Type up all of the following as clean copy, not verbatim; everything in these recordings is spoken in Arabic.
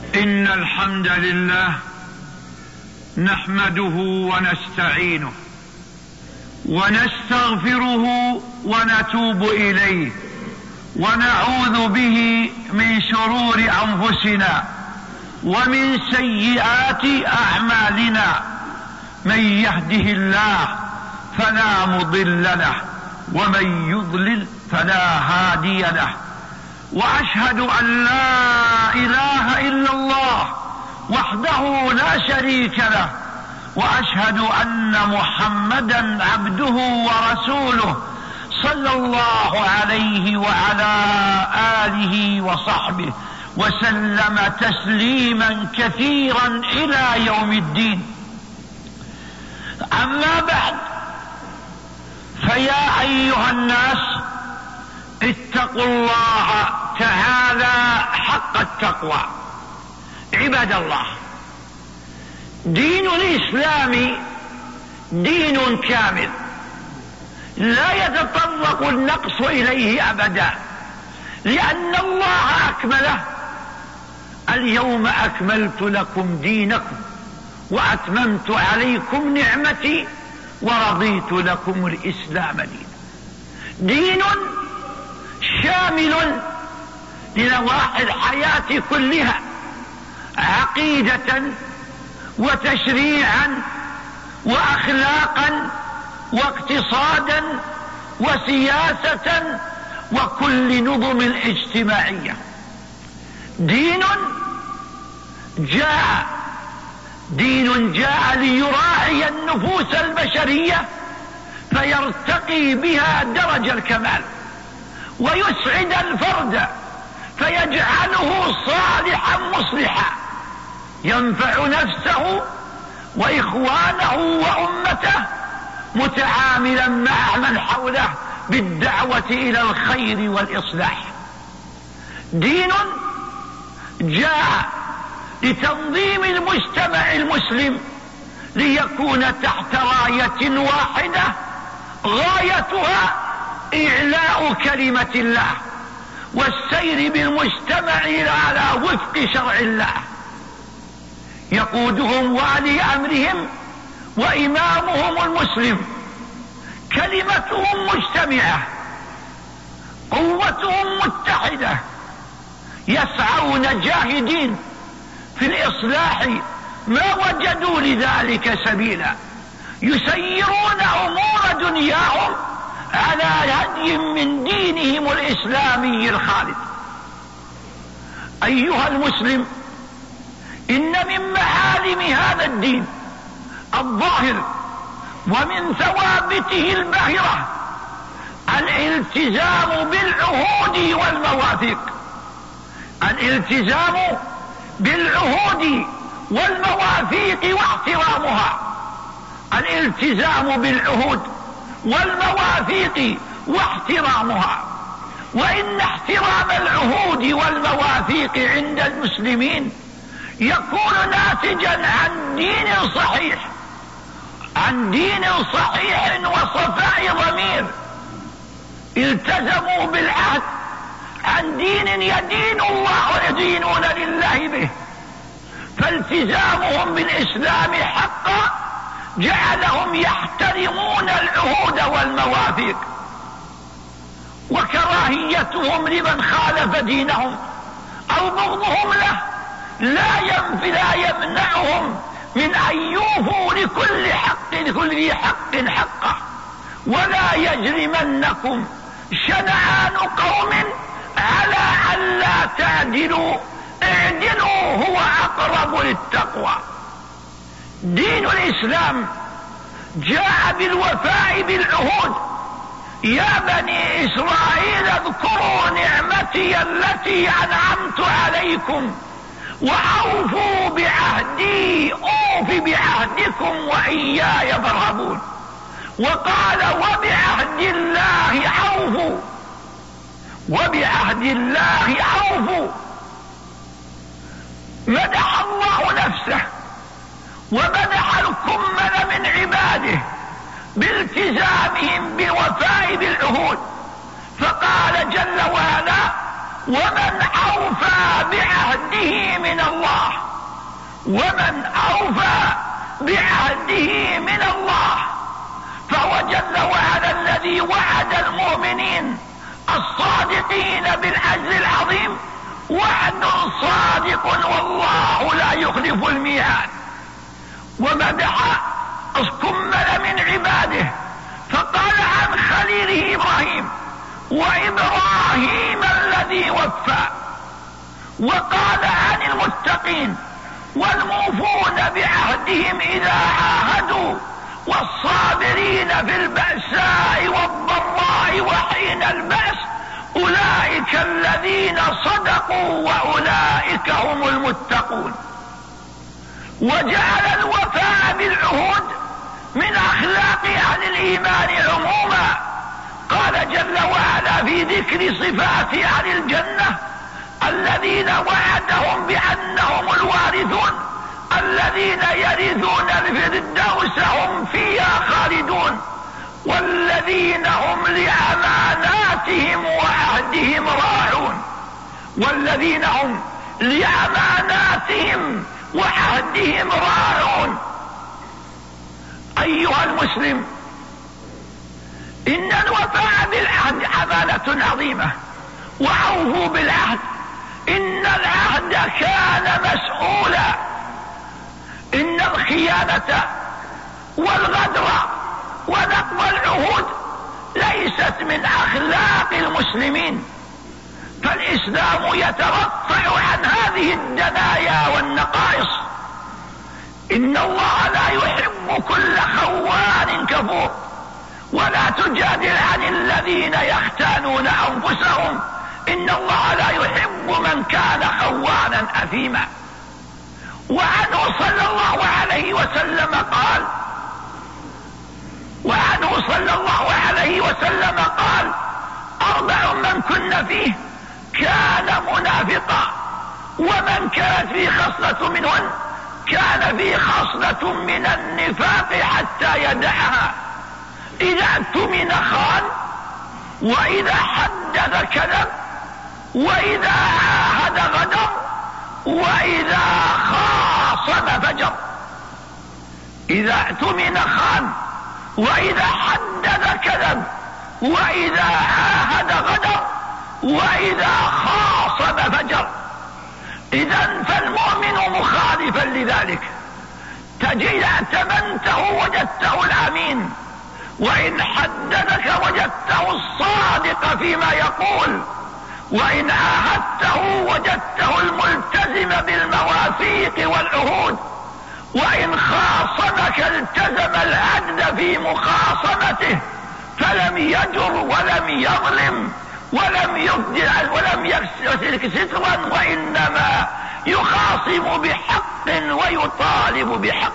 إن الحمد لله نحمده ونستعينه ونستغفره ونتوب إليه ونعوذ به من شرور أنفسنا ومن سيئات أعمالنا. من يهده الله فلا مضل له ومن يضلل فلا هادي له. وأشهد أن لا إله إلا الله وحده لا شريك له، وأشهد أن محمدا عبده ورسوله صلى الله عليه وعلى آله وصحبه وسلم تسليما كثيرا إلى يوم الدين. أما بعد، فيا أيها الناس اتقوا الله تعالى حق التقوى. عباد الله، دين الإسلام دين كامل لا يتطرق النقص إليه أبدا، لأن الله أكمله. اليوم أكملت لكم دينكم وأتممت عليكم نعمتي ورضيت لكم الإسلام دينا. دين شامل لنواحي الحياة كلها، عقيدة وتشريعا وأخلاقا واقتصادا وسياسة وكل نظم اجتماعية. دين جاء ليراعي النفوس البشرية فيرتقي بها درجة الكمال، ويسعد الفرد فيجعله صالحا مصلحا، ينفع نفسه وإخوانه وأمته، متعاملا مع من حوله بالدعوة إلى الخير والإصلاح. دين جاء لتنظيم المجتمع المسلم ليكون تحت راية واحدة غايتها إعلاء كلمة الله والسير بالمجتمع على وفق شرع الله، يقودهم والي أمرهم وإمامهم المسلم، كلمتهم مجتمعة، قوتهم متحدة، يسعون جاهدين في الإصلاح ما وجدوا لذلك سبيلا، يسيرون أمور دنياهم على هدي من دينهم الإسلامي الخالد. أيها المسلم، إن من معالم هذا الدين الظاهر ومن ثوابته الباهرة الالتزام بالعهود والمواثيق. الالتزام بالعهود والمواثيق واحترامها. الالتزام بالعهود والمواثيق واحترامها. وإن احترام العهود والمواثيق عند المسلمين يكون ناتجا عن دين صحيح وصفاء ضمير، التزموا بالعهد عن دين يدين الله ويدينون لله به، فالتزامهم بالإسلام حقا جعلهم يحترمون العهود والمواثيق، وكراهيتهم لمن خالف دينهم أو بغضهم له لا يمنعهم من أن يوفوا لكل ذي حق حقه. ولا يجرمنكم شنآن قوم على ألا تعدلوا، اعدلوا هو أقرب للتقوى. دين الإسلام جاء بالوفاء بالعهود. يا بني إسرائيل اذكروا نعمتي التي أنعمت عليكم وأوفوا بعهدي أوف بعهدكم وإياي فارهبون. وقال وبعهد الله أوفوا، وبعهد الله أوفوا. مدح الله نفسه ومدح الكمل من عباده بالتزامهم بالوفاء بالعهود، فقال جل وعلا ومن أوفى بعهده من الله، ومن أوفى بعهده من الله، فهو جل وعلا الذي وعد المؤمنين الصادقين بالأجر العظيم وعد صادق والله لا يخلف الميعاد. ومدح كمل من عباده فقال عن خليله إبراهيم: وإبراهيم الذي وفى، وقال عن المتقين والموفون بعهدهم إذا عاهدوا، والصابرين في البأساء والضراء وحين البأس، أولئك الذين صدقوا وأولئك هم المتقون. وجعل الوفاء بالعهود من أخلاق أهل الإيمان عموما. قال جل وعلا في ذكر صفات أهل الجنة: الذين وعدهم بأنهم الوارثون الذين يرثون الفردوس هم فيها خالدون، والذين هم لأماناتهم وعهدهم راعون، والذين هم لأماناتهم وعهدهم راعون. أيها المسلم، إن الوفاء بالعهد أمانة عظيمة، وأوفوا بالعهد، إن العهد كان مسؤولا. إن الخيانة والغدر ونقض العهود ليست من أخلاق المسلمين، فالإسلام يترفع عن هذه الدنايا والنقائص. إن الله لا يحب كل خوان كفور، ولا تجادل عن الذين يختانون أنفسهم، إن الله لا يحب من كان خوانا أثيما. وعنه صلى الله عليه وسلم قال: أربع من كن فيه كان منافقا، ومن كانت فيه خصلة منهن كان فيه خصلة من النفاق حتى يدعها: إذا اؤتمن خان، وإذا حدث كذب، وإذا عاهد غدر، وإذا خاصم فجر. إذا اؤتمن خان، وإذا حدث كذب، وإذا عاهد غدر، وإذا خاصم فجر. إذن فالمؤمن مخالفا لذلك، تجد اعتمنته وجدته الأمين، وإن حدثك وجدته الصادق فيما يقول، وإن عاهدته وجدته الملتزم بالمواثيق والعهود، وإن خاصمك التزم العدل في مخاصمته، فلم يجر ولم يظلم ولم يبدل ولم يسلك سترا، وإنما يخاصم بحق ويطالب بحق.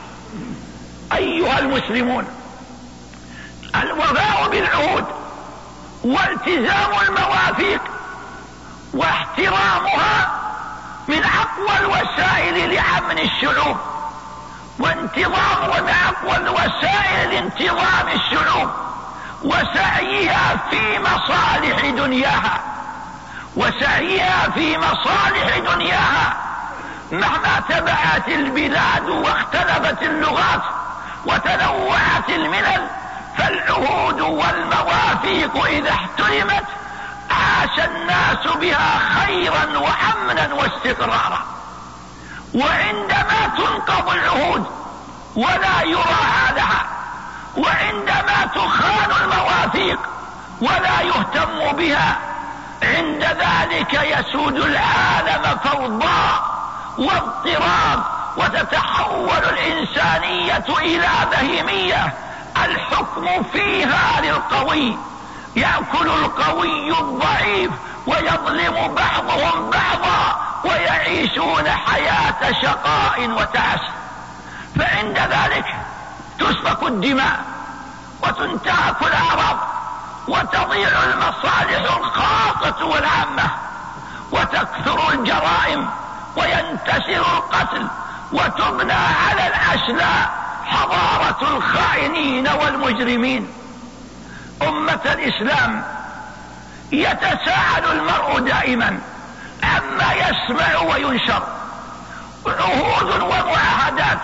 أيها المسلمون، الوفاء بالعهود والتزام المواثيق واحترامها من أقوى الوسائل لأمن الشعوب، وانتظامها من أقوى الوسائل لانتظام الشعوب وسعيها في مصالح دنياها، وسعيها في مصالح دنياها. مهما تبعت البلاد واختلفت اللغات وتنوعت الملل، فالعهود والمواثيق إذا احترمت عاش الناس بها خيرا وأمنا واستقرارا. وعندما تنقض العهود ولا يراعى لها، وعندما تخان المواثيق ولا يهتم بها، عند ذلك يسود العالم فوضى واضطراب، وتتحول الإنسانية إلى بهيمية الحكم فيها للقوي، يأكل القوي الضعيف ويظلم بعضهم بعضا، ويعيشون حياة شقاء وتعس. فعند ذلك تسفك الدماء وتنتهك الأعراض وتضيع المصالح الخاصة والعامة، وتكثر الجرائم وينتشر القتل، وتبنى على الأشلاء حضارة الخائنين والمجرمين. أمة الإسلام، يتساءل المرء دائما عما يسمع وينشر، عهود ومعاهدات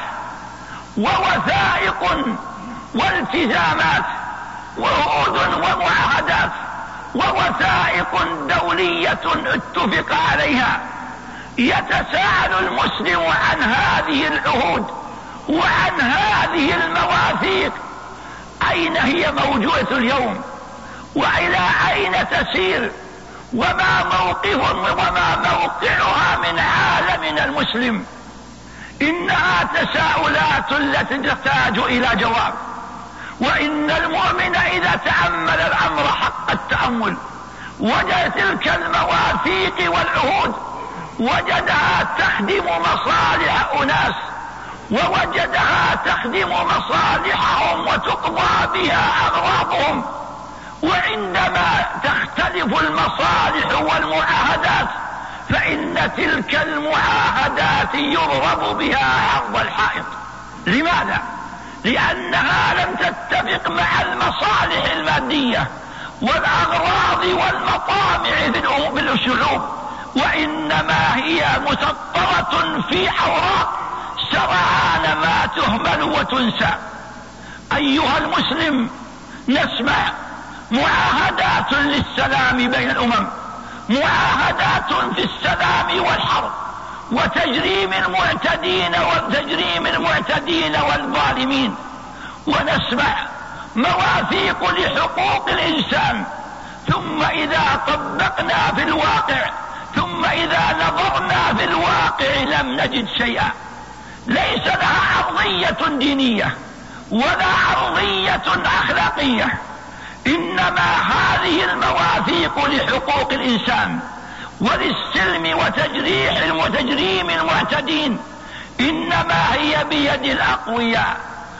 ووثائق والتزامات، عهود ومعاهدات ووثائق دولية اتفق عليها. يتساءل المسلم عن هذه العهود وعن هذه المواثيق، أين هي موجودة اليوم وإلى أين تسير، وما موقعها من عالمنا المسلم. إنها تساؤلات التي تحتاج إلى جواب، وإن المؤمن إذا تأمل الأمر حق التأمل وجد تلك المواثيق والعهود وجدها تخدم مصالح أناس، ووجدها تخدم مصالحهم وتقضى بها أغراضهم. وعندما تختلف المصالح والمعاهدات فإن تلك المعاهدات يضرب بها عرض الحائط. لماذا؟ لأنها لم تتفق مع المصالح المادية والأغراض والمطامع بالشعوب، وإنما هي مسطرة في أوراق سرعان ما تهمل وتنسى. أيها المسلم، نسمع معاهدات للسلام بين الأمم، معاهدات في السلام والحرب وتجريم المعتدين والظالمين، ونسمع مواثيق لحقوق الإنسان، ثم إذا طبقنا في الواقع، ثم إذا نظرنا في الواقع لم نجد شيئا. ليس لها أرضية دينية ولا أرضية أخلاقية، إنما هذه المواثيق لحقوق الإنسان وللسلم وتجريم المعتدين إنما هي بيد الأقوياء،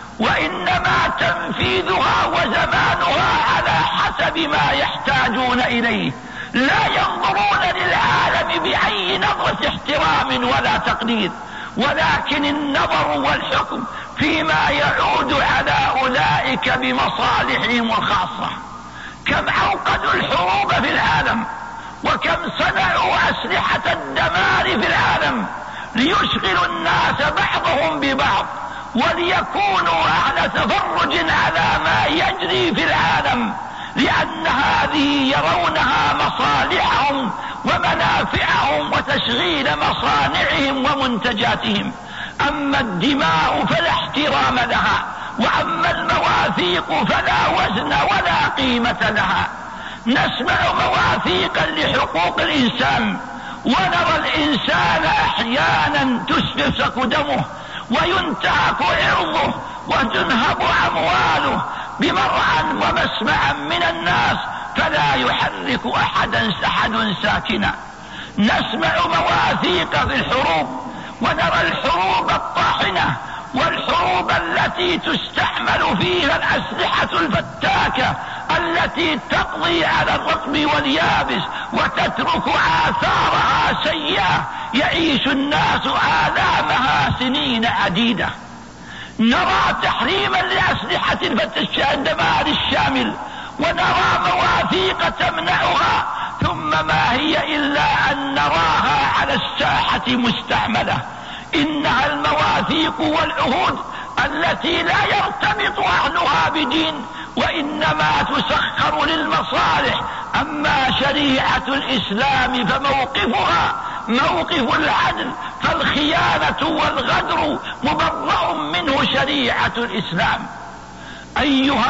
وإنما تنفيذها وزمانها على حسب ما يحتاجون إليه. لا ينظرون للعالم بأي نظرة احترام ولا تقدير، ولكن النظر والحكم فيما يعود على أولئك بمصالحهم الخاصة. كم عقدوا الحروب في العالم، وكم صنعوا أسلحة الدمار في العالم ليشغلوا الناس بعضهم ببعض، وليكونوا على تفرج على ما يجري في العالم، لأن هذه يرونها مصالحهم ومنافعهم وتشغيل مصانعهم ومنتجاتهم. أما الدماء فلا احترام لها، وأما المواثيق فلا وزن ولا قيمة لها. نسمع مواثيقا لحقوق الإنسان، ونرى الإنسان أحيانا تسفك دمه وينتهك عرضه وتنهب أمواله بمرعا ومسمعا من الناس، فلا يحرك أحد ساكنا. نسمع مواثيق في الحروب، ونرى الحروب الطاحنة والحروب التي تستعمل فيها الأسلحة الفتاكة التي تقضي على الرطب واليابس وتترك آثارها سيئة يعيش الناس آلامها سنين عديدة. نرى تحريما لأسلحة الدمار الشامل، ونرى مواثيق تمنعها، ثم ما هي إلا أن نراها على الساحة مستعملة. إنها المواثيق والعهود التي لا يرتبط أهلها بدين، وإنما تسخر للمصالح. أما شريعة الإسلام فموقفها موقف العدل، فالخيانة والغدر مبرأ منه شريعة الإسلام. أيها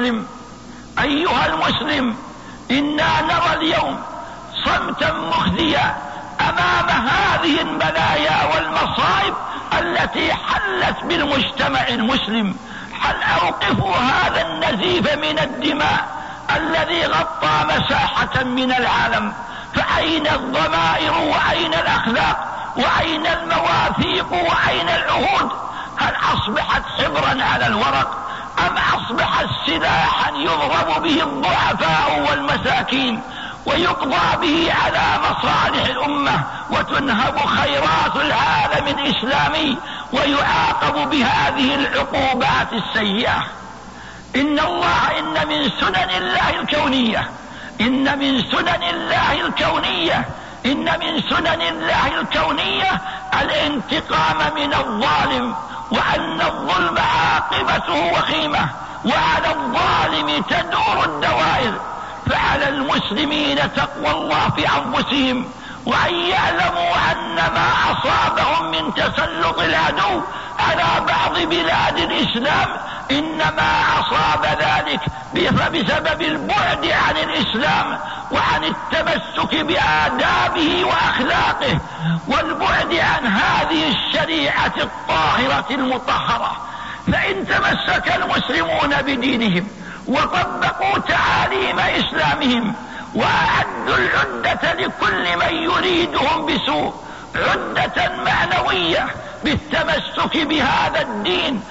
المسلم، إنا نرى اليوم صمتا مخزيا أمام هذه البلايا والمصائب التي حلت بالمجتمع المسلم. هل أوقفوا هذا النزيف من الدماء الذي غطى مساحة من العالم؟ فأين الضمائر وأين الأخلاق وأين المواثيق وأين العهود؟ هل أصبحت حبرا على الورق، أم أصبحت سلاحا يضرب به الضعفاء والمساكين ويقضى به على مصالح الأمة وتنهب خيرات العالم الإسلامي ويعاقب بهذه العقوبات السيئة؟ إن من سنن الله الكونية إن من سنن الله الكونية الانتقام من الظالم، وأن الظلم عاقبته وخيمة، وعلى الظالم تدور الدوائر. فعلى المسلمين تقوى الله في أنفسهم، وأن يعلموا أن ما أصابهم من تسلط العدو على بعض بلاد الإسلام إنما أصاب ذلك بسبب البعد عن الإسلام وعن التمسك بآدابه وأخلاقه، والبعد عن هذه الشريعة الطاهرة المطهرة. فإن تمسك المسلمون بدينهم وطبقوا تعاليم إسلامهم وأعدوا العدة لكل من يريدهم بسوء، عدة معنوية بالتمسك بهذا الدين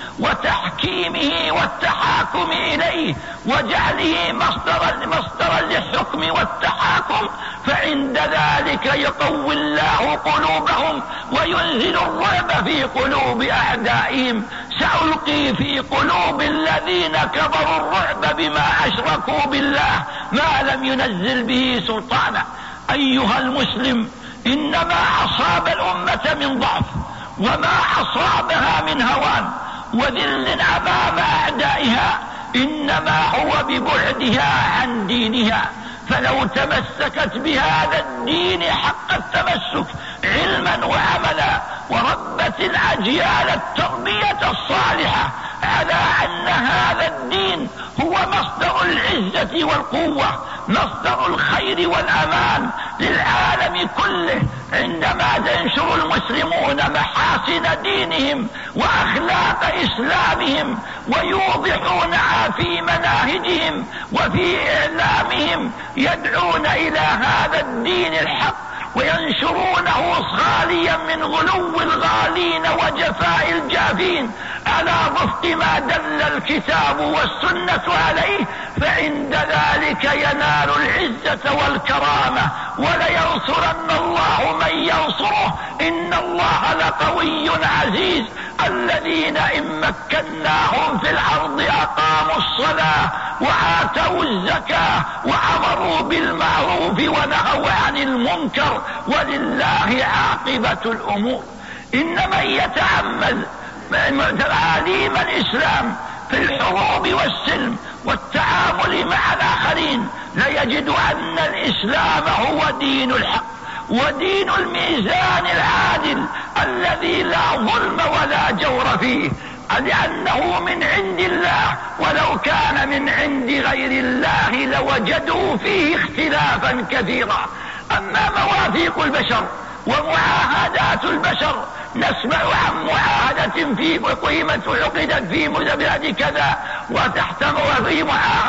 وتحكيمه والتحاكم إليه وجعله مصدرا للحكم والتحاكم، فعند ذلك يقوي الله قلوبهم وينزل الرعب في قلوب أعدائهم. سألقي في قلوب الذين كفروا الرعب بما أشركوا بالله ما لم ينزل به سلطانا. أيها المسلم، إنما أصاب الأمة من ضعف وما أصابها من هوان وذل أمام أعدائها إنما هو ببعدها عن دينها. فلو تمسكت بهذا الدين حق التمسك علما وعملا، وربت الأجيال التربية الصالحة على أن هذا الدين هو مصدر العزة والقوة، مصدر الخير والأمان للعالم كله، عندما ينشر المسلمون محاسن دينهم وأخلاق إسلامهم ويوضحونها في مناهجهم وفي إعلامهم، يدعون إلى هذا الدين الحق وينشرونه خاليا من غلو الغالين وجفاء الجافين على وفق ما دل الكتاب والسنة عليه، فعند ذلك ينال العزة والكرامة ولينصرن الله من ينصره. إن الله لقوي عزيز. الذين إن مكناهم في الأرض أقاموا الصلاة وآتوا الزكاة وأمروا بالمعروف ونهوا عن المنكر ولله عاقبة الأمور. إن من يتأمل تعاليم الإسلام في الحروب والسلم والتعامل مع الآخرين ليجد أن الإسلام هو دين الحق ودين الميزان العادل الذي لا ظلم ولا جور فيه، لأنه من عند الله، ولو كان من عند غير الله لوجدوا فيه اختلافا كثيرا. أما مواثيق البشر ومعاهدات البشر، نسمع عن معاهدة في قيمة عقدت في بلاد كذا وفي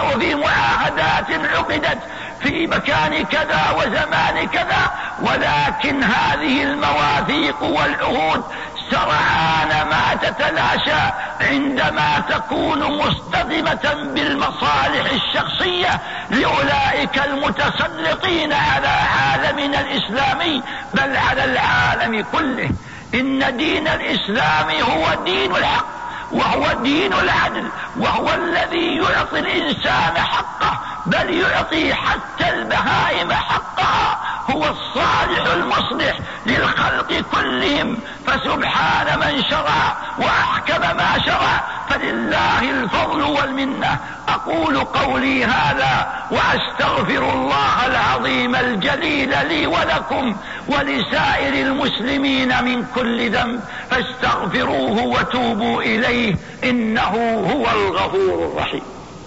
معاهدات عقدت في مكان كذا وزمان كذا، ولكن هذه المواثيق والعهود سرعان ما تتلاشى عندما تكون مصطدمة بالمصالح الشخصية لأولئك المتسلطين على عالمنا الإسلامي بل على العالم كله. إن دين الإسلام هو دين الحق وهو دين العدل، وهو الذي يعطي الإنسان حقه، بل يعطي حتى البهائم حقها. هو الصالح المصلح للخلق كلهم، فسبحان من شرع وأحكم ما شرع، فلله الفضل والمنة. أقول قولي هذا وأستغفر الله العظيم الجليل لي ولكم ولسائر المسلمين من كل ذنب، فاستغفروه وتوبوا إليه إنه هو الغفور الرحيم.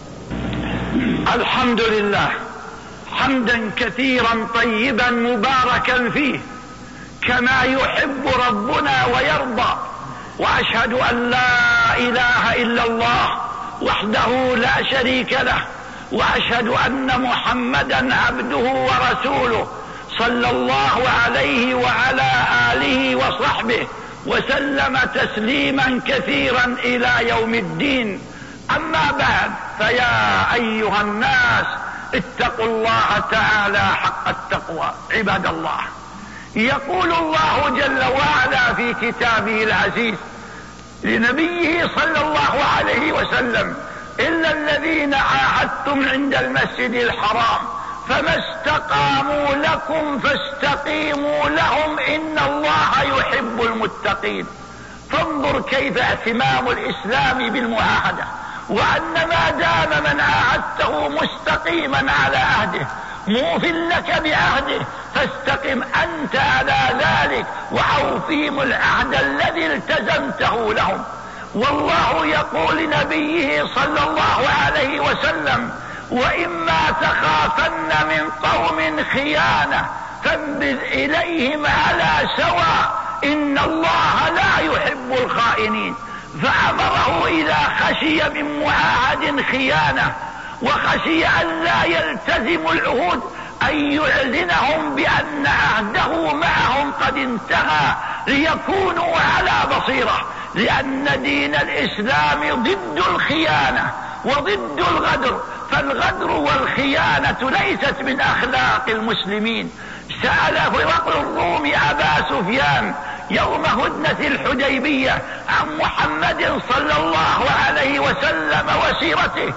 الحمد لله حمدا كثيرا طيبا مباركا فيه كما يحب ربنا ويرضى، وأشهد أن لا إله إلا الله وحده لا شريك له، وأشهد أن محمدا عبده ورسوله صلى الله عليه وعلى آله وصحبه وسلم تسليما كثيرا إلى يوم الدين. أما بعد، فيا أيها الناس اتقوا الله تعالى حق التقوى. عباد الله، يقول الله جل وعلا في كتابه العزيز لنبيه صلى الله عليه وسلم: إلا الذين عاهدتم عند المسجد الحرام فما استقاموا لكم فاستقيموا لهم إن الله يحب المتقين. فانظر كيف اهتمام الإسلام بالمعاهدة، وأن ما دام من عاهدته مستقيما على عهده موف لك بعهده فاستقم أنت على ذلك وأوفهم العهد الذي التزمته لهم. والله يقول لنبيه صلى الله عليه وسلم: وإما تخافن من قوم خيانة فانبذ إليهم على سواء إن الله لا يحب الخائنين. فأمره إذا خشي من معاهد خيانة وخشي أن لا يلتزم العهود أن يعلنهم بأن عهده معهم قد انتهى ليكونوا على بصيرة، لأن دين الإسلام ضد الخيانة وضد الغدر، فالغدر والخيانة ليست من أخلاق المسلمين. سأل هرقل الروم أبا سفيان يوم هدنة الحديبية عن محمد صلى الله عليه وسلم وسيرته،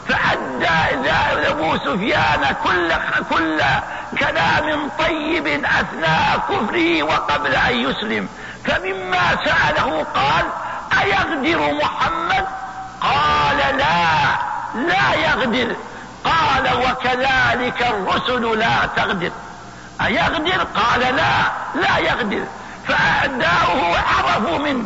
فأدى أبو سفيان كل كلام طيب أثناء كفره وقبل أن يسلم. فمما سأله قال: أيغدر محمد؟ قال: لا يغدر. قال: وكذلك الرسل لا تغدر. أيغدر؟ قال: لا يغدر. فأعداؤه عرفوا منه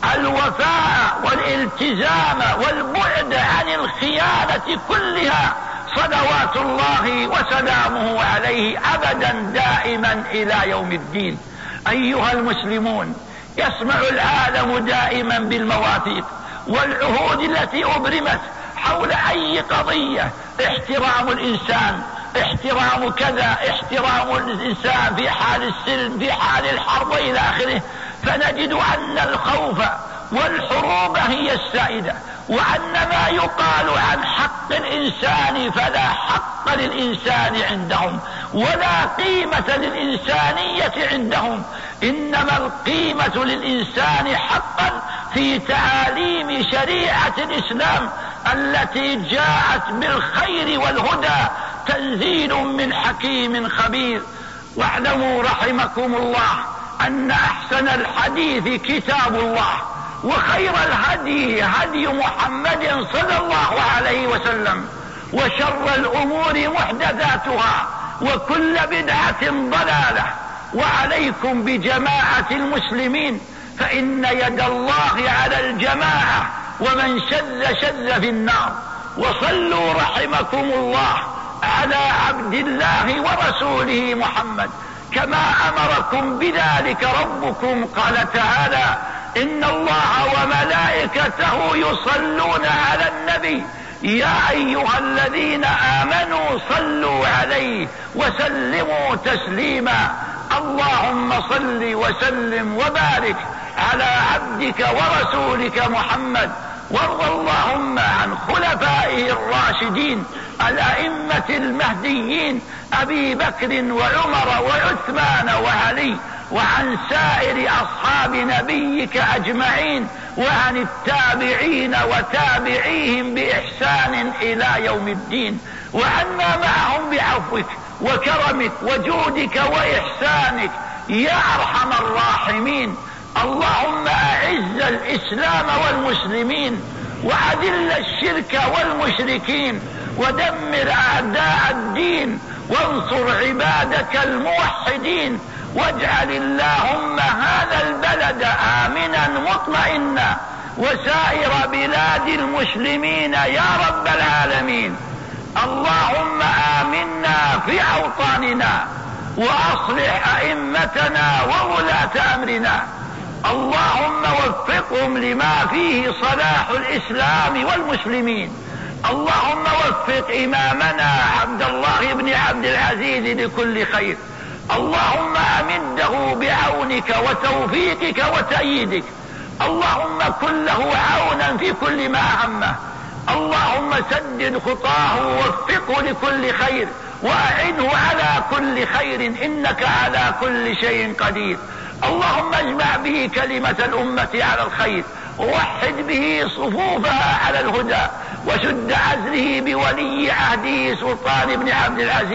الوفاء والالتزام والبعد عن الخيانة كلها صلوات الله وسلامه عليه أبدا دائما إلى يوم الدين. أيها المسلمون، يسمع العالم دائما بالمواثيق والعهود التي أبرمت حول أي قضية: احترام الإنسان، احترام كذا، احترام الإنسان في حال السلم، في حال الحرب إلى آخره. فنجد أن الخوف والحروب هي السائدة، وأن ما يقال عن حق الإنسان فلا حق للإنسان عندهم ولا قيمة للإنسانية عندهم، إنما القيمة للإنسان حقا في تعاليم شريعة الإسلام التي جاءت بالخير والهدى، تنزيل من حكيم خبير. واعلموا رحمكم الله أن أحسن الحديث كتاب الله، وخير الهدي هدي محمد صلى الله عليه وسلم، وشر الأمور محدثاتها، وكل بدعة ضلالة. وعليكم بجماعة المسلمين، فإن يد الله على الجماعة، ومن شذ في النار. وصلوا رحمكم الله على عبد الله ورسوله محمد كما أمركم بذلك ربكم. قال تعالى: إن الله وملائكته يصلون على النبي يا أيها الذين آمنوا صلوا عليه وسلموا تسليما. اللهم صل وسلم وبارك على عبدك ورسولك محمد، وارض اللهم عن خلفائه الراشدين الأئمة المهديين أبي بكر وعمر وعثمان وعلي، وعن سائر أصحاب نبيك أجمعين، وعن التابعين وتابعيهم بإحسان إلى يوم الدين، وعنا معهم بعفوك وكرمك وجودك وإحسانك يا أرحم الراحمين. اللهم أعز الإسلام والمسلمين، وأذل الشرك والمشركين، ودمر أعداء الدين، وانصر عبادك الموحدين، واجعل اللهم هذا البلد آمنا مطمئنا، وسائر بلاد المسلمين يا رب العالمين. اللهم آمنا في أوطاننا، وأصلح أئمتنا وولاة أمرنا. اللهم وفقهم لما فيه صلاح الإسلام والمسلمين. اللهم وفق إمامنا عبد الله بن عبد العزيز لكل خير. اللهم أمده بعونك وتوفيقك وتأييدك. اللهم كن له عونا في كل ما همه. اللهم سدد خطاه ووفقه لكل خير، وأعنه على كل خير، إنك على كل شيء قدير. اللهم اجمع به كلمة الأمة على الخير، ووحد به صفوفها على الهدى، وشد عزله بولي عهده سلطان بن عبد العزيز،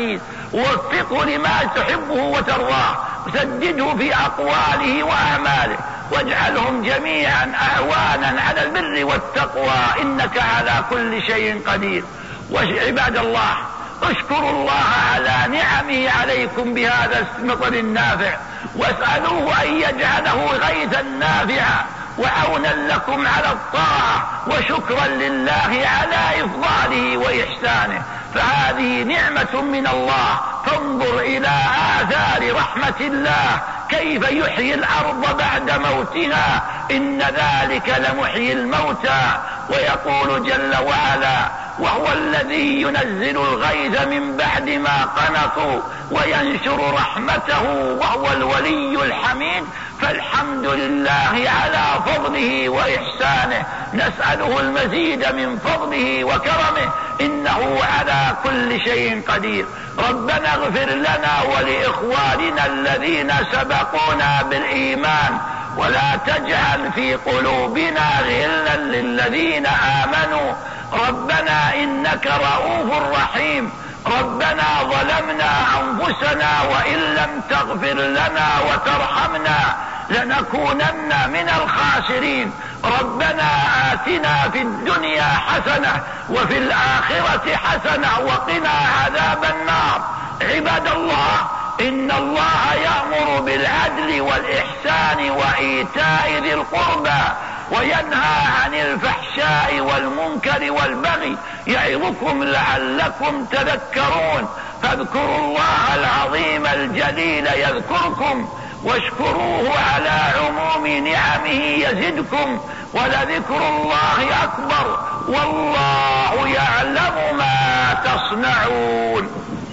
ووفقه لما تحبه وترضاه، وسدده في أقواله وأعماله، واجعلهم جميعا أعوانا على البر والتقوى، إنك على كل شيء قدير. وعباد الله، اشكروا الله على نعمه عليكم بهذا المطر النافع، واسألوه أن يجعله غيثا نافعا وعونا لكم على الطاعة، وشكرا لله على إفضاله وإحسانه، فهذه نعمة من الله. فانظر إلى آثار رحمة الله، كيف يحيي الأرض بعد موتها، إن ذلك لمحيي الموتى. ويقول جل وعلا: وهو الذي ينزل الغيث من بعد ما قنطوا وينشر رحمته وهو الولي الحميد. فالحمد لله على فضله وإحسانه، نسأله المزيد من فضله وكرمه، إنه على كل شيء قدير. ربنا اغفر لنا ولإخواننا الذين سبقونا بالإيمان، ولا تجعل في قلوبنا غلا للذين آمنوا، ربنا إنك رؤوف رحيم. ربنا ظلمنا أنفسنا وإن لم تغفر لنا وترحمنا لنكونن من الخاسرين. ربنا آتنا في الدنيا حسنة وفي الآخرة حسنة وقنا عذاب النار. عباد الله، إن الله يأمر بالعدل والإحسان وإيتاء ذي القربى وينهى عن الفحشاء والمنكر والبغي، يعظكم لعلكم تذكرون. فاذكروا الله العظيم الجليل يذكركم، واشكروه على عموم نعمه يزدكم، ولذكر الله أكبر، والله يعلم ما تصنعون.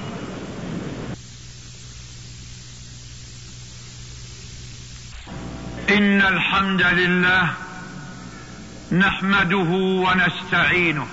إن الحمد لله نحمده ونستعينه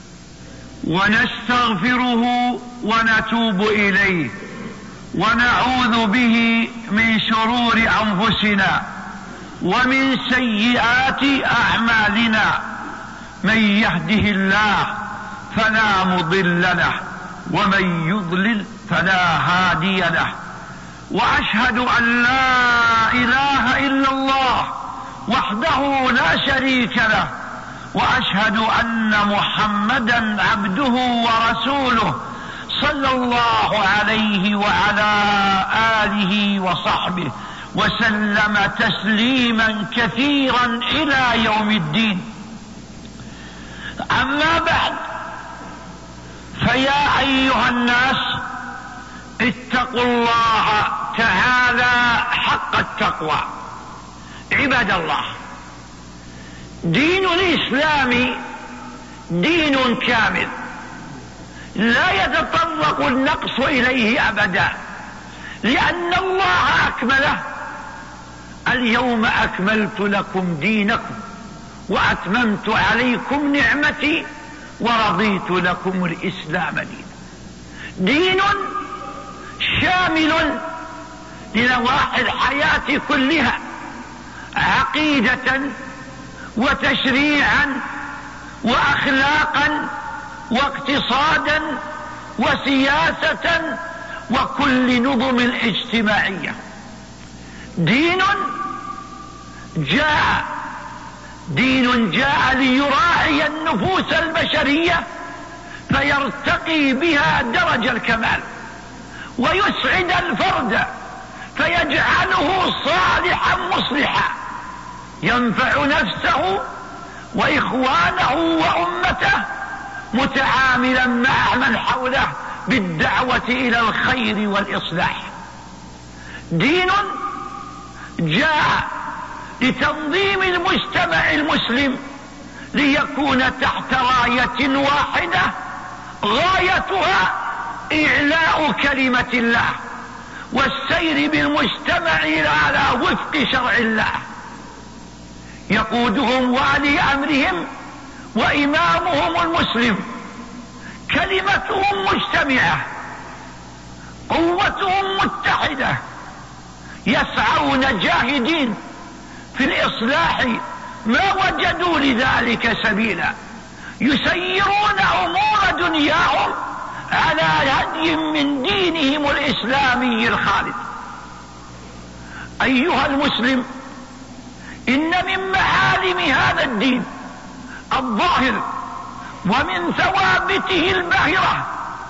ونستغفره ونتوب إليه، ونعوذ به من شرور أنفسنا ومن سيئات أعمالنا. من يهده الله فلا مضل له، ومن يضلل فلا هادي له. وأشهد أن لا إله إلا الله وحده لا شريك له، وأشهد أن محمدا عبده ورسوله صلى الله عليه وعلى آله وصحبه وسلم تسليما كثيرا إلى يوم الدين. أما بعد، فيا أيها الناس، اتقوا الله تعالى حق التقوى. عباد الله، دين الإسلام دين كامل لا يتطرق النقص إليه أبدا، لأن الله أكمله. اليوم أكملت لكم دينكم وأتممت عليكم نعمتي ورضيت لكم الإسلام دينا. دين شامل لنواحي الحياة كلها، عقيدة وتشريعا وأخلاقا واقتصادا وسياسة وكل نظم الاجتماعية. دين جاء ليراعي النفوس البشرية فيرتقي بها درجة الكمال، ويسعد الفرد فيجعله صالحا مصلحا، ينفع نفسه وإخوانه وأمته، متعاملا مع من حوله بالدعوة إلى الخير والإصلاح. دين جاء لتنظيم المجتمع المسلم ليكون تحت راية واحدة غايتها إعلاء كلمة الله والسير بالمجتمع على وفق شرع الله. يقودهم والي أمرهم وإمامهم المسلم، كلمتهم مجتمعة، قوتهم متحدة، يسعون جاهدين في الإصلاح ما وجدوا لذلك سبيلا، يسيرون أمور دنياهم على هدي من دينهم الإسلامي الخالد. أيها المسلم، إن من معالم هذا الدين الظاهر ومن ثوابته الباهرة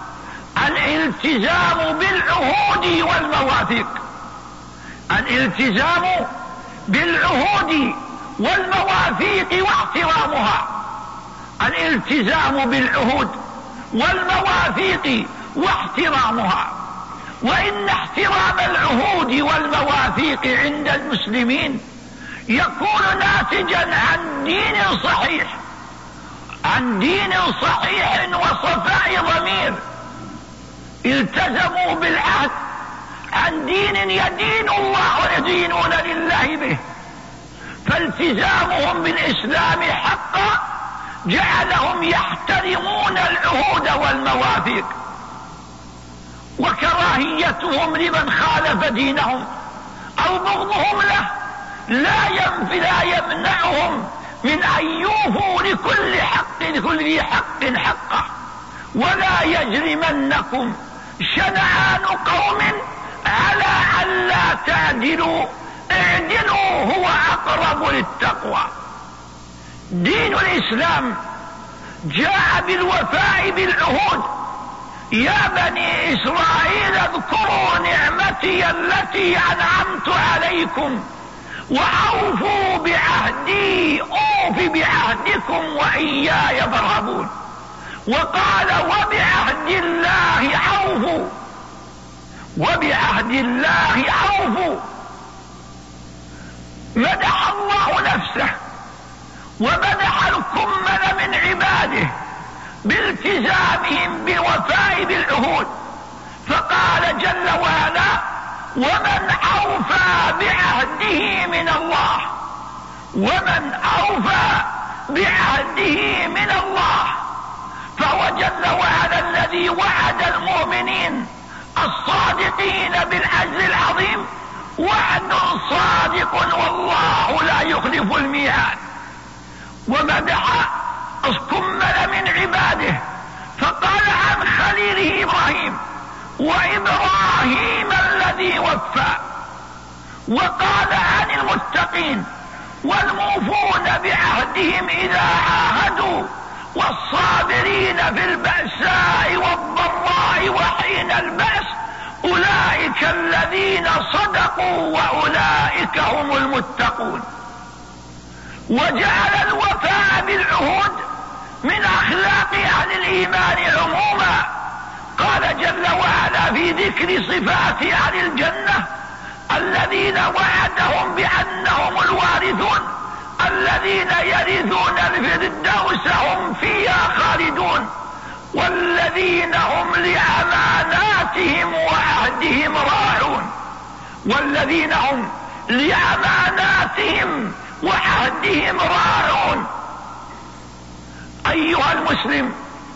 الالتزام بالعهود والمواثيق. الالتزام بالعهود والمواثيق واحترامها. الالتزام بالعهود والمواثيق واحترامها. وإن احترام العهود والمواثيق عند المسلمين يكون ناتجا عن دين صحيح، عن دين صحيح وصفاء ضمير. التزموا بالعهد عن دين يدين الله ويدينون لله به، فالتزامهم بالإسلام حقا جعلهم يحترمون العهود والمواثيق، وكراهيتهم لمن خالف دينهم أو بغضهم له لا يمنعهم من أن يوفوا لكل ذي حق حقه. ولا يجرمنكم شنعان قوم على ألا تعدلوا، اعدلوا هو أقرب للتقوى. دين الإسلام جاء بالوفاء بالعهود. يا بني إسرائيل اذكروا نعمتي التي أنعمت عليكم وأوفوا بعهدي أوف بعهدكم وإياي فارهبون. وقال وبعهد الله أوفوا، وبعهد الله أوفوا. مدح الله نفسه ومدح الكمل من عباده بالتزامهم بالوفاء بالعهود، فقال جل وعلا ومن أوفى بعهده من الله، ومن أوفى بعهده من الله. فهو جل وعلا الذي وعد المؤمنين الصادقين بالأجر العظيم وعد صادق والله لا يخلف الميعاد. ومدح الكمل من عباده فقال عن خليله إبراهيم وإبراهيم الذي وفى، وقال عن المتقين والموفون بعهدهم إذا عاهدوا والصابرين في البأساء والضراء وحين البأس أولئك الذين صدقوا وأولئك هم المتقون. وجعل الوفاء بالعهود من أخلاق أهل الإيمان عموما. قال جل وعلا في ذكر صفات أهل الجنة الذين وعدهم بأنهم الوارثون الذين يرثون الفردوس هم فيها خالدون والذين هم لأماناتهم وعهدهم راعون. والذين هم لأماناتهم وعهدهم راعون. أيها المسلم،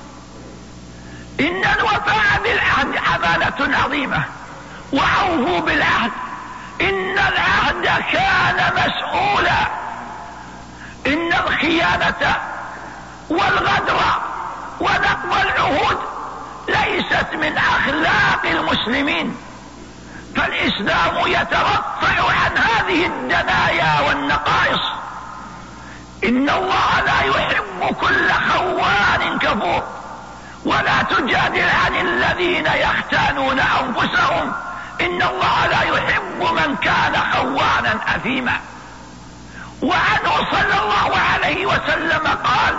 إن الوفاء بالعهد أمانة عظيمة. وأوفوا بالعهد، إن العهد كان مسؤولا. إن الخيانة والغدر ونقض العهود ليست من أخلاق المسلمين، فالإسلام يترفع عن هذه الدنايا والنقائص. إن الله لا يحب كل خوان كفور. ولا تجادل عن الذين يختانون أنفسهم، إن الله لا يحب من كان خوانا أثيما. وعنه صلى الله عليه وسلم قال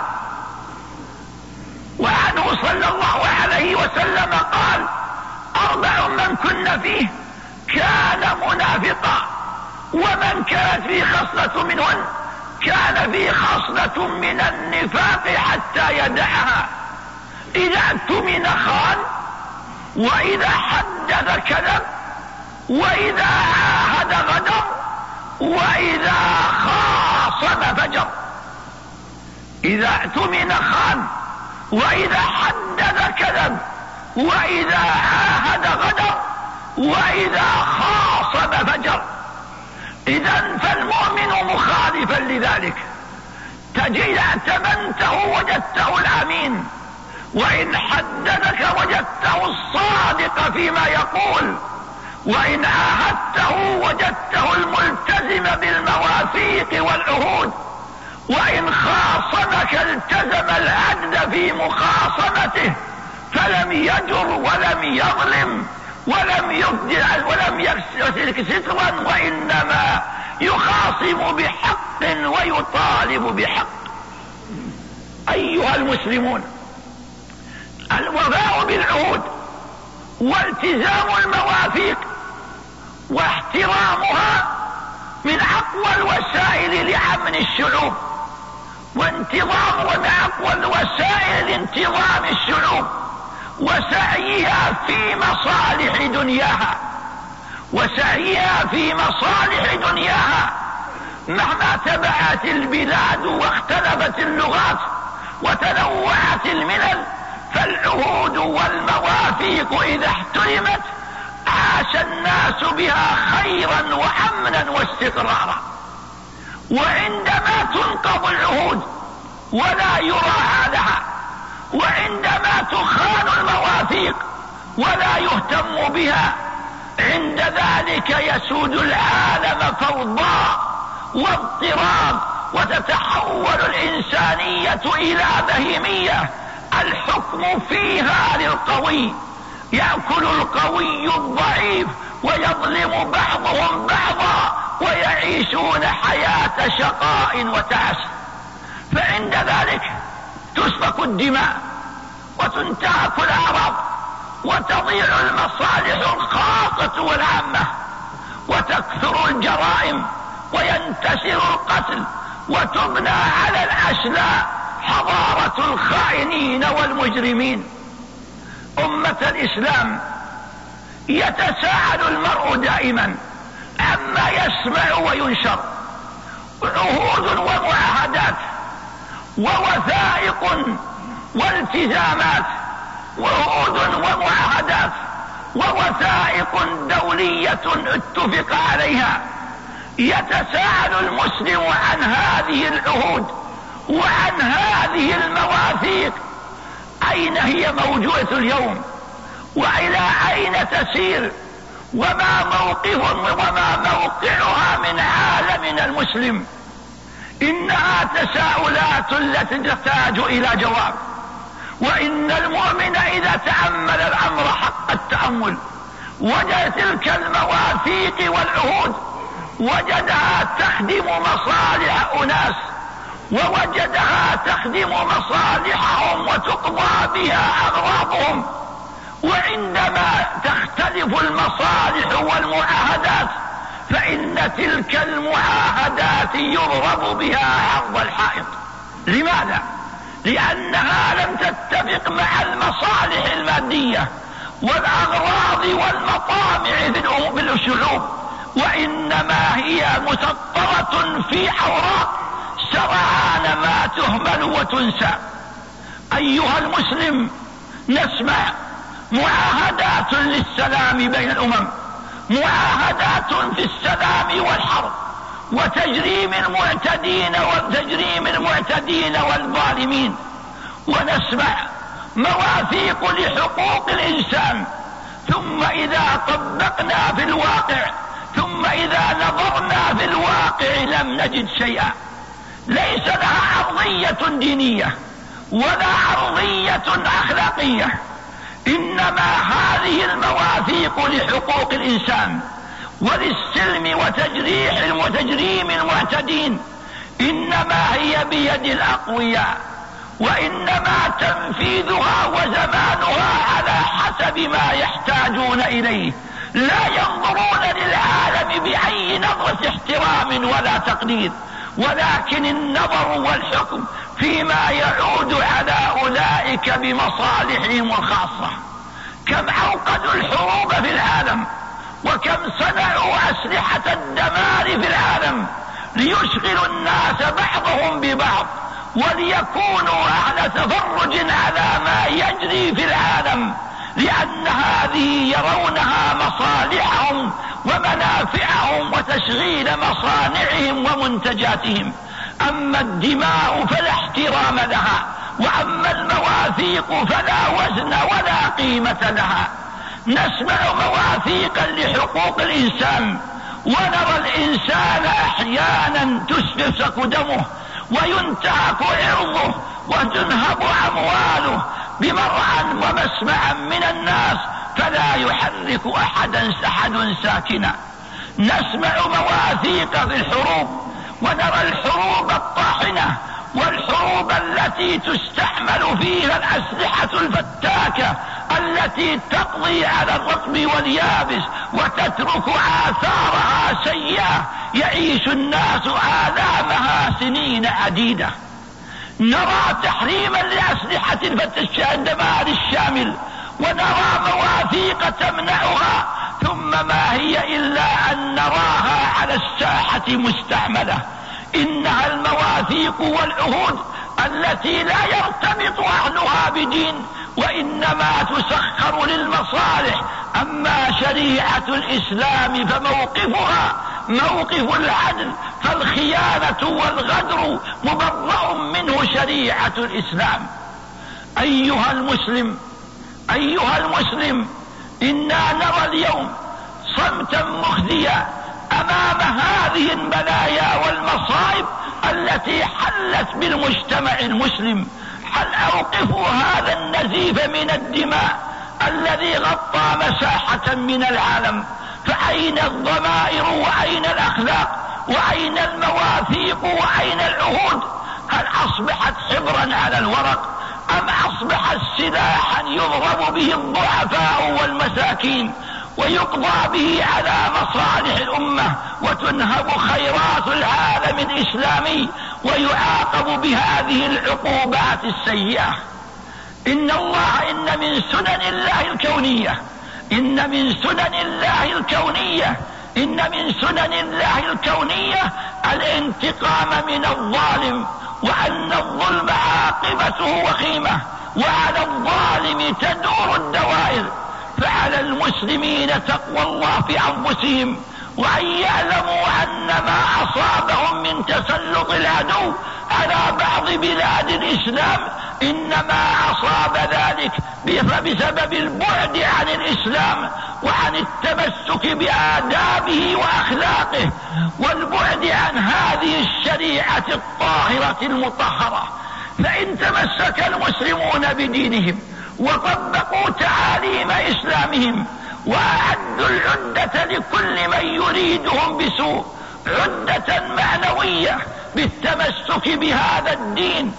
أربع من كن فيه كان منافقا، ومن كانت فيه خصلة منهن كان فيه خصلة من النفاق حتى يدعها. إذا اؤتمن خان، وإذا حدث كذب، وإذا عاهد غدر، وإذا خاصم فجر. إذا اؤتمن خان، وإذا حدث كذب، وإذا عاهد غدر، وإذا خاصم فجر. إذن فالمؤمن مخالفا لذلك. تجد اعتمنته وجدته الأمين، وإن حددك وجدته الصادق فيما يقول، وإن عاهدته وجدته الملتزم بالمواثيق والعهود، وإن خاصمك التزم العدل في مخاصمته، فلم يجر ولم يظلم ولم يفجر ولم يسلك سترا، وإنما يخاصم بحق ويطالب بحق. أيها المسلمون، الوفاء بالعهود والتزام المواثيق واحترامها من أقوى الوسائل لأمن الشعوب، وانتظامها من أقوى الوسائل لانتظام الشعوب وسعيها في مصالح دنياها، وسعيها في مصالح دنياها. مهما تبعت البلاد واختلفت اللغات وتنوعت الملل، فالعهود والمواثيق إذا احترمت عاش الناس بها خيرا وأمنا واستقرارا. وعندما تنقض العهود ولا يراعى لها، وعندما تخان المواثيق ولا يهتم بها، عند ذلك يسود العالم فوضى واضطراب، وتتحول الإنسانية إلى بهيمية الحكم فيها للقوي، يأكل القوي الضعيف ويظلم بعضهم بعضا، ويعيشون حياة شقاء وتعس. فعند ذلك تسفك الدماء وتنتهك الأعراض وتضيع المصالح الخاصة والعامة، وتكثر الجرائم وينتشر القتل، وتبنى على الأشلاء حضارة الخائنين والمجرمين. أمة الإسلام، يتساءل المرء دائما عما يسمع وينشر، عهود ومعاهدات ووثائق والتزامات، عهود ومعاهدات ووثائق دولية اتفق عليها. يتساءل المسلم عن هذه العهود وعن هذه المواثيق، أين هي موجودة اليوم، وإلى أين تسير، وما موقعها من عالمنا المسلم. إنها تساؤلات التي تحتاج إلى جواب، وإن المؤمن إذا تأمل الأمر حق التأمل وجد تلك المواثيق والعهود، وجدها تخدم مصالح أناس، ووجدها تخدم مصالحهم وتقضى بها أغراضهم. وعندما تختلف المصالح والمعاهدات، فإن تلك المعاهدات يضرب بها عرض الحائط. لماذا؟ لأنها لم تتفق مع المصالح المادية والأغراض والمطامع في الشعوب، وإنما هي مسطرة في أوراق سرعان ما تهمل وتنسى. أيها المسلم، نسمع معاهدات للسلام بين الأمم، معاهدات في السلام والحرب، وتجريم المعتدين والظالمين، ونسمع مواثيق لحقوق الإنسان، ثم إذا طبقنا في الواقع، ثم إذا نظرنا في الواقع لم نجد شيئا. ليس لها أرضية دينية ولا أرضية أخلاقية، إنما هذه المواثيق لحقوق الإنسان وللسلم وتجريم المعتدين إنما هي بيد الأقوياء، وإنما تنفيذها وزمانها على حسب ما يحتاجون إليه. لا ينظرون للعالم بأي نظرة احترام ولا تقدير، ولكن النظر والحكم فيما يعود على أولئك بمصالحهم الخاصة. كم عقدوا الحروب في العالم، وكم صنعوا أسلحة الدمار في العالم ليشغلوا الناس بعضهم ببعض، وليكونوا على تفرج على ما يجري في العالم، لأن هذه يرونها مصالحهم ومنافعهم وتشغيل مصانعهم ومنتجاتهم. أما الدماء فلا احترام لها وأما المواثيق فلا وزن ولا قيمة لها. نسمع مواثيقا لحقوق الإنسان، ونرى الإنسان أحيانا تسفك دمه وينتهك عرضه وتنهب أمواله بمرعا ومسمعا من الناس، فلا يحرك أحد ساكنا. نسمع مواثيق في الحروب، ونرى الحروب الطاحنة والحروب التي تستعمل فيها الأسلحة الفتاكة التي تقضي على الرطب واليابس وتترك آثارها سيئة يعيش الناس آلامها سنين عديدة. نرى تحريما لأسلحة الدمار الشامل، ونرى مواثيق تمنعها، ثم ما هي إلا أن نراها على الساحة مستعملة. إنها المواثيق والعهود التي لا يرتبط أهلها بدين، وإنما تسخر للمصالح. أما شريعة الإسلام فموقفها موقف العدل، فالخيانة والغدر مبرأ منه شريعة الإسلام. أيها المسلم، إنا نرى اليوم صمتا مخزيا أمام هذه البلايا والمصائب التي حلت بالمجتمع المسلم. هل أوقفوا هذا النزيف من الدماء الذي غطى مساحة من العالم؟ فأين الضمائر وأين الأخلاق وأين المواثيق وأين العهود؟ هل أصبحت حبرا على الورق أم أصبحت سلاحا يضرب به الضعفاء والمساكين ويقضى به على مصالح الأمة وتنهب خيرات العالم الإسلامي ويعاقب بهذه العقوبات السيئة؟ إن من سنن الله الكونية الانتقام من الظالم، وأن الظلم عاقبته وخيمة، وعلى الظالم تدور الدوائر. فعلى المسلمين تقوى الله في أنفسهم، وأن يعلموا أن ما أصابهم من تسلط العدو على بعض بلاد الإسلام إنما أصاب ذلك بسبب البعد عن الإسلام وعن التمسك بآدابه وأخلاقه، والبعد عن هذه الشريعة الطاهرة المطهرة. فإن تمسك المسلمون بدينهم وطبقوا تعاليم إسلامهم وأعدوا العدة لكل من يريدهم بسوء، عدة معنوية بالتمسك بهذا الدين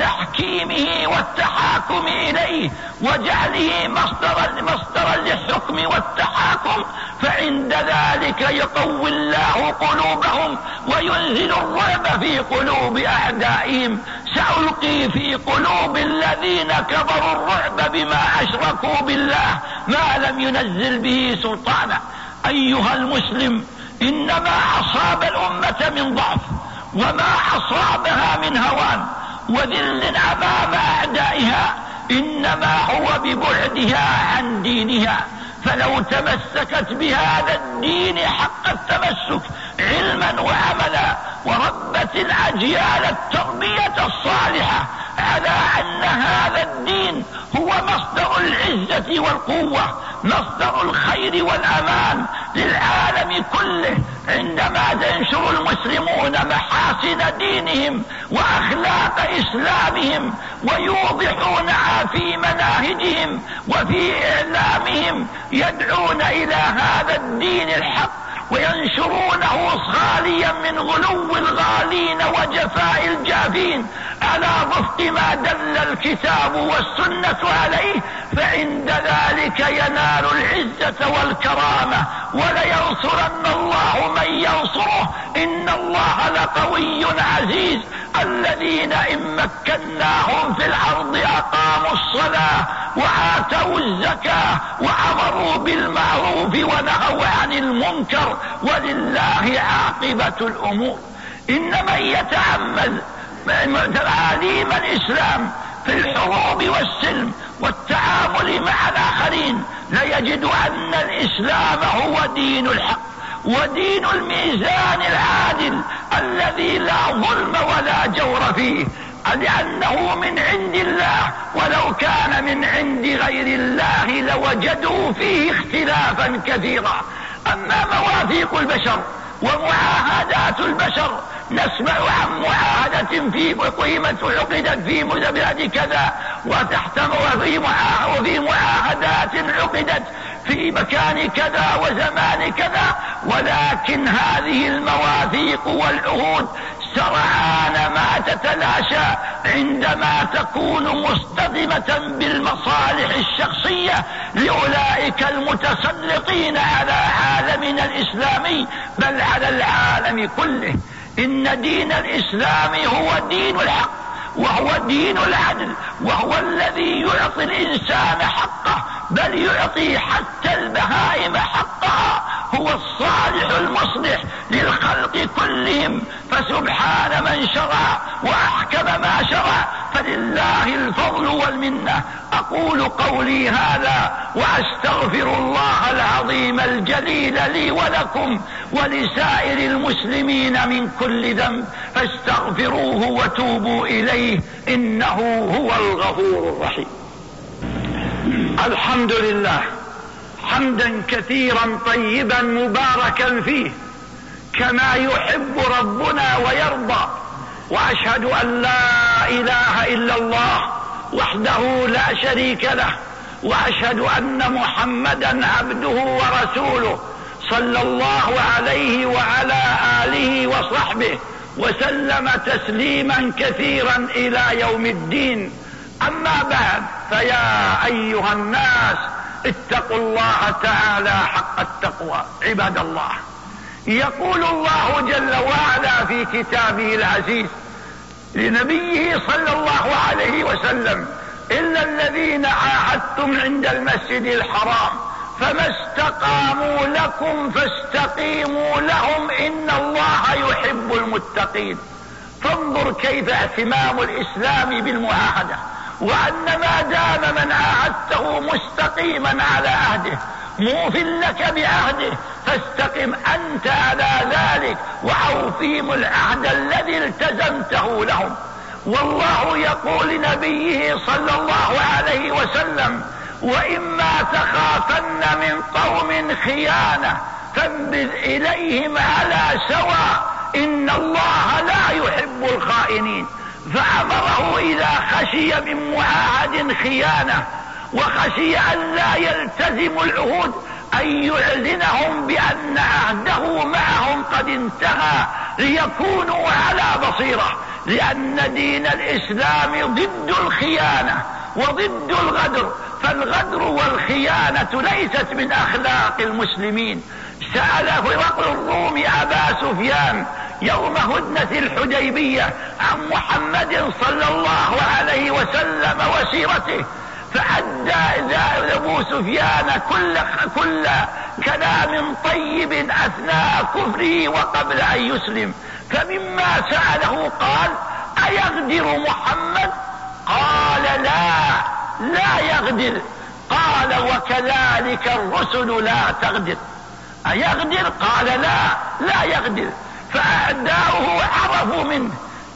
وتحكيمه والتحاكم إليه وجعله مصدرا للحكم والتحاكم، فعند ذلك يقوي الله قلوبهم وينزل الرعب في قلوب أعدائهم. سألقي في قلوب الذين كفروا الرعب بما أشركوا بالله ما لم ينزل به سلطانا. أيها المسلم، إنما أصاب الأمة من ضعف وما أصابها من هوان وذل أمام أعدائها إنما هو ببعدها عن دينها. فلو تمسكت بهذا الدين حق التمسك علما وعملا، وربت الأجيال التربية الصالحة على أن هذا الدين هو مصدر العزة والقوة، مصدر الخير والأمان للعالم كله، عندما ينشر المسلمون محاسن دينهم وأخلاق إسلامهم ويوضحونها في مناهجهم وفي إعلامهم، يدعون إلى هذا الدين الحق وينشرونه خاليا من غلو الغالين وجفاء الجافين على وفق ما دل الكتاب والسنة عليه، فعند ذلك ينال العزة والكرامة ولينصرن الله من ينصره. إن الله لقوي عزيز. الذين إن مكناهم في الأرض أقاموا الصلاة وآتوا الزكاة وأمروا بالمعروف ونهوا عن المنكر ولله عاقبة الأمور. إن من يتأمل تعاليم الإسلام في الحروب والسلم والتعامل مع الآخرين ليجد أن الإسلام هو دين الحق ودين الميزان العادل الذي لا ظلم ولا جور فيه. لأنه من عند الله، ولو كان من عند غير الله لوجدوا فيه اختلافا كثيرا. أما مواثيق البشر ومعاهدات البشر، نسمع عن معاهدة في قيمة عقدت في بلاد كذا، وفي معاهدات عقدت في مكان كذا وزمان كذا، ولكن هذه المواثيق والعهود سرعان ما تتلاشى عندما تكون مصطدمة بالمصالح الشخصية لأولئك المتسلطين على عالمنا الإسلامي، بل على العالم كله. إن دين الإسلام هو دين الحق، وهو دين العدل، وهو الذي يعطي الإنسان حقه، بل يعطي حتى البهائم حقها. هو الصالح المصلح للخلق كلهم، فسبحان من شرع وأحكم ما شرع، فلله الفضل والمنة. أقول قولي هذا وأستغفر الله العظيم الجليل لي ولكم ولسائر المسلمين من كل ذنب، فاستغفروه وتوبوا إليه، إنه هو الغفور الرحيم. الحمد لله حمدا كثيرا طيبا مباركا فيه كما يحب ربنا ويرضى، وأشهد أن لا إله إلا الله وحده لا شريك له، وأشهد أن محمدا عبده ورسوله صلى الله عليه وعلى آله وصحبه وسلم تسليما كثيرا إلى يوم الدين. أما بعد، فيا أيها الناس اتقوا الله تعالى حق التقوى. عباد الله، يقول الله جل وعلا في كتابه العزيز لنبيه صلى الله عليه وسلم: إلا الذين عاهدتم عند المسجد الحرام فما استقاموا لكم فاستقيموا لهم إن الله يحب المتقين. فانظر كيف اهتمام الإسلام بالمعاهدة، وأن ما دام من عاهدته مستقيما على عهده موف لك بعهده، فاستقم أنت على ذلك وأوفيهم العهد الذي التزمته لهم. والله يقول لنبيه صلى الله عليه وسلم: وإما تخافن من قوم خيانة فانبذ إليهم على سواء إن الله لا يحب الخائنين. فأمره إذا خشي من معاهد خيانة وخشي أن لا يلتزم العهود أن يعلنهم بأن عهده معهم قد انتهى، ليكونوا على بصيرة، لأن دين الإسلام ضد الخيانة وضد الغدر، فالغدر والخيانة ليست من أخلاق المسلمين. سأل هرقل الروم أبا سفيان يوم هدنة الحديبية عن محمد صلى الله عليه وسلم وسيرته، فأدى أبو سفيان كل كلام طيب أثناء كفره وقبل أن يسلم. فمما سأله قال: أيغدر محمد؟ قال: لا يغدر. قال: وكذلك الرسل لا تغدر. أيغدر؟ قال: لا يغدر. فأعداؤه عرفوا منه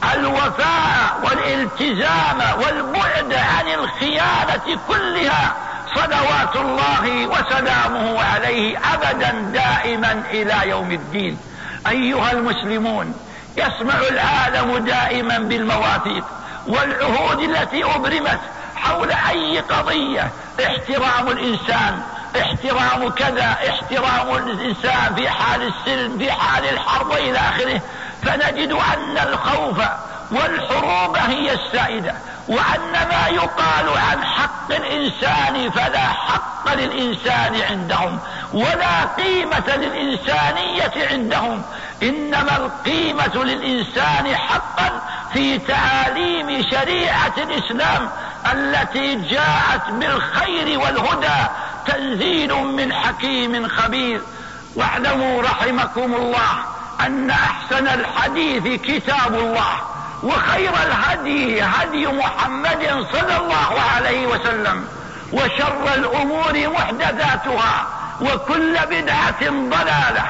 الوفاء والالتزام والبعد عن الخيانة كلها، صلوات الله وسلامه عليه أبدا دائما إلى يوم الدين. أيها المسلمون، يسمع العالم دائما بالمواثيق والعهود التي أبرمت حول أي قضية: احترام الإنسان، احترام كذا، احترام الإنسان في حال السلم، في حال الحرب وإلى آخره. فنجد أن الخوف والحروب هي السائدة، وأن ما يقال عن حق الإنسان فلا حق للإنسان عندهم، ولا قيمة للإنسانية عندهم، إنما القيمة للإنسان حقا في تعاليم شريعة الإسلام التي جاءت بالخير والهدى، تنزيل من حكيم خبير. واعلموا رحمكم الله أن أحسن الحديث كتاب الله، وخير الهدي هدي محمد صلى الله عليه وسلم، وشر الأمور محدثاتها، وكل بدعة ضلالة.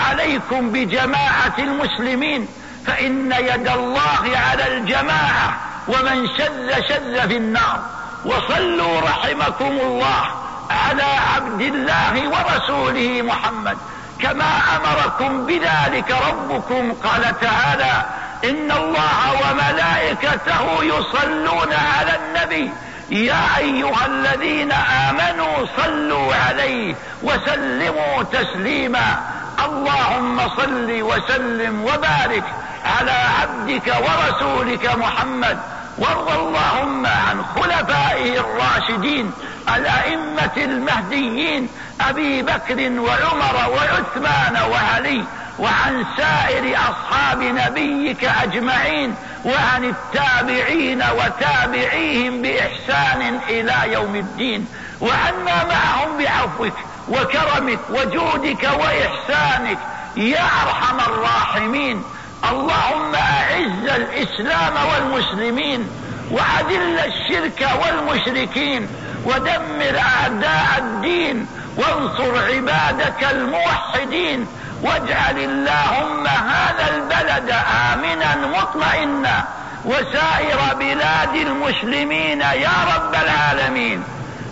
وعليكم بجماعة المسلمين، فإن يد الله على الجماعة ومن شذ شذ في النار. وصلوا رحمكم الله على عبد الله ورسوله محمد كما أمركم بذلك ربكم. قال تعالى: إن الله وملائكته يصلون على النبي يا أيها الذين آمنوا صلوا عليه وسلموا تسليما. اللهم صل وسلم وبارك على عبدك ورسولك محمد، وارض اللهم عن خلفائه الراشدين الأئمة المهديين أبي بكر وعمر وعثمان وعلي، وعن سائر أصحاب نبيك أجمعين، وعن التابعين وتابعيهم بإحسان إلى يوم الدين، وعنا معهم بعفوك وكرمك وجودك وإحسانك يا أرحم الراحمين. اللهم أعز الإسلام والمسلمين، وأذل الشرك والمشركين، ودمر أعداء الدين، وانصر عبادك الموحدين، واجعل اللهم هذا البلد آمنا مطمئنا، وسائر بلاد المسلمين يا رب العالمين.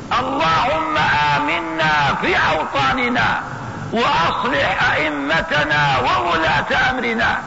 اللهم آمنا في أوطاننا، وأصلح أئمتنا وولاة أمرنا.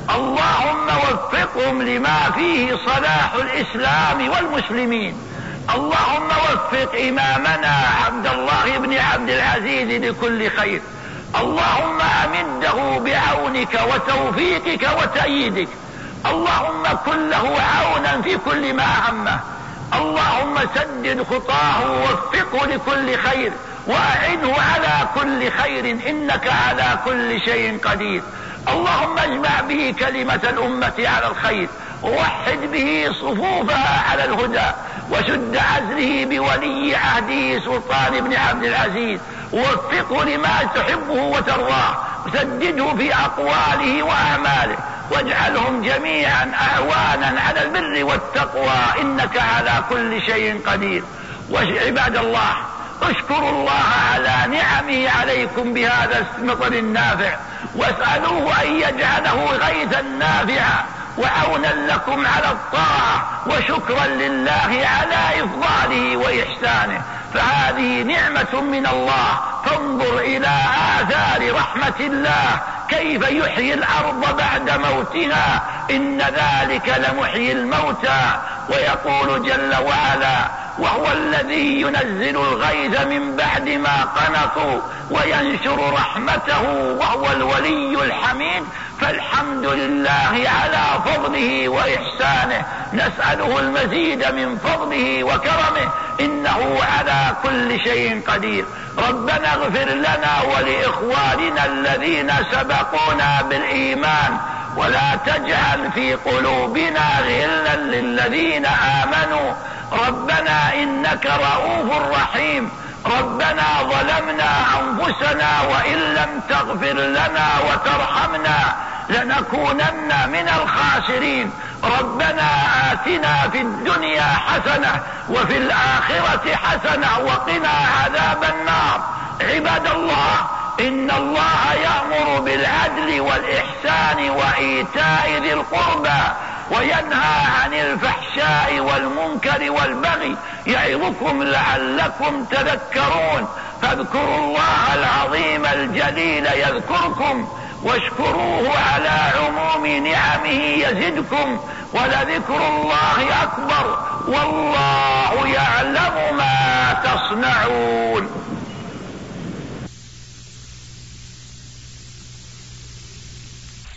اللهم وفقهم لما فيه صلاح الإسلام والمسلمين. اللهم وفق إمامنا عبد الله بن عبد العزيز لكل خير. اللهم أمده بعونك وتوفيقك وتأييدك. اللهم كن له عونا في كل ما همه. اللهم سدد خطاه ووفقه لكل خير، وأعنه على كل خير، إنك على كل شيء قدير. اللهم اجمع به كلمة الأمة على الخير، ووحد به صفوفها على الهدى، وشد عزله بولي عهده سلطان بن عبد العزيز، ووفقه لما تحبه وترضاه، وسدده في أقواله وأعماله، واجعلهم جميعا أعوانا على البر والتقوى، إنك على كل شيء قدير. وعباد الله، اشكروا الله على نعمه عليكم بهذا المطر النافع، واسألوه أن يجعله غيثا نافعا وعونا لكم على الطاعة، وشكرا لله على إفضاله وإحسانه، فهذه نعمة من الله. فانظر إلى آثار رحمة الله كيف يحيي الأرض بعد موتها، إن ذلك لمحيي الموتى. ويقول جل وعلا: وهو الذي ينزل الغيث من بعد ما قنطوا وينشر رحمته وهو الولي الحميد. فالحمد لله على فضله وإحسانه، نسأله المزيد من فضله وكرمه، إنه على كل شيء قدير. ربنا اغفر لنا ولإخواننا الذين سبقونا بالإيمان، ولا تجعل في قلوبنا غلا للذين آمنوا، ربنا إنك رؤوف رحيم. ربنا ظلمنا أنفسنا وإن لم تغفر لنا وترحمنا لنكونن من الخاسرين. ربنا آتنا في الدنيا حسنة وفي الآخرة حسنة وقنا عذاب النار. عباد الله، إن الله يأمر بالعدل والإحسان وإيتاء ذي القربى، وينهى عن الفحشاء والمنكر والبغي، يعظكم لعلكم تذكرون. فاذكروا الله العظيم الجليل يذكركم، واشكروه على عموم نعمه يزدكم، ولذكر الله أكبر، والله يعلم ما تصنعون.